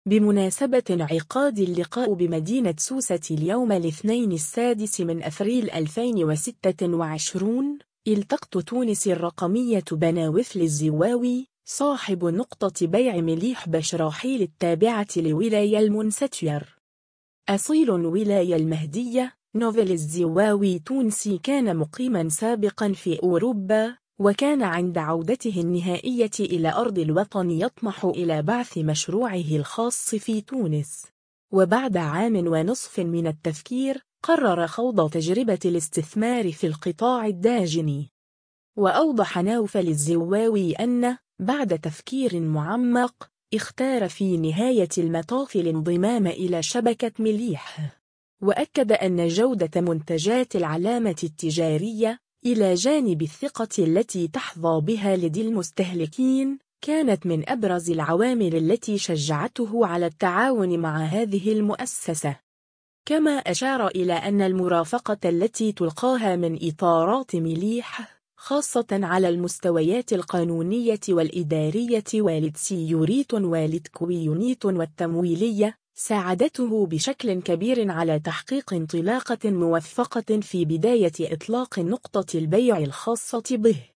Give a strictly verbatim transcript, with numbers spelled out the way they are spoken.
بمناسبة انعقاد اللقاء بمدينة سوسة اليوم الاثنين السادس من أفريل ألفين وستة وعشرين، التقط تونس الرقمية بناوفل الزواوي صاحب نقطة بيع مليح بشراحيل التابعة لولاية المنستير أصيل ولاية المهدية. نوفل الزواوي تونسي، كان مقيما سابقا في أوروبا، وكان عند عودته النهائية إلى أرض الوطن يطمح إلى بعث مشروعه الخاص في تونس. وبعد عام ونصف من التفكير قرر خوض تجربة الاستثمار في القطاع الداجني. وأوضح نوفل الزواوي أن بعد تفكير معمق اختار في نهاية المطاف الانضمام إلى شبكة مليح. وأكد أن جودة منتجات العلامة التجارية إلى جانب الثقة التي تحظى بها لدى المستهلكين كانت من أبرز العوامل التي شجعته على التعاون مع هذه المؤسسة. كما أشار إلى أن المرافقة التي تلقاها من إطارات مليح، خاصة على المستويات القانونية والإدارية والسيوريت والتكوينيت والتمويلية، ساعدته بشكل كبير على تحقيق انطلاقة موفقة في بداية إطلاق نقطة البيع الخاصة به.